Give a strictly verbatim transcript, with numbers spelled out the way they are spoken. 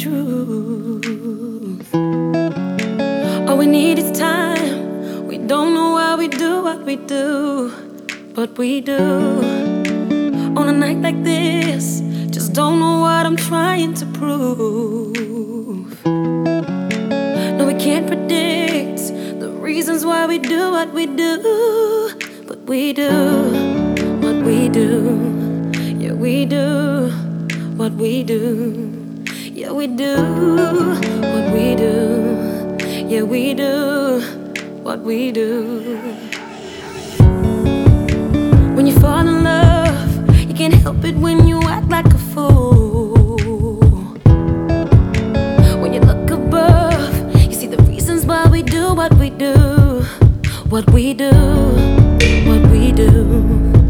truth. All we need is time. We don't know why we do what we do, but we do. On a night like this, just don't know what I'm trying to prove. No, we can't predict the reasons why we do what we do, but we do what we do. Yeah, we do what we do. Yeah, we do what we do. Yeah, we do what we do.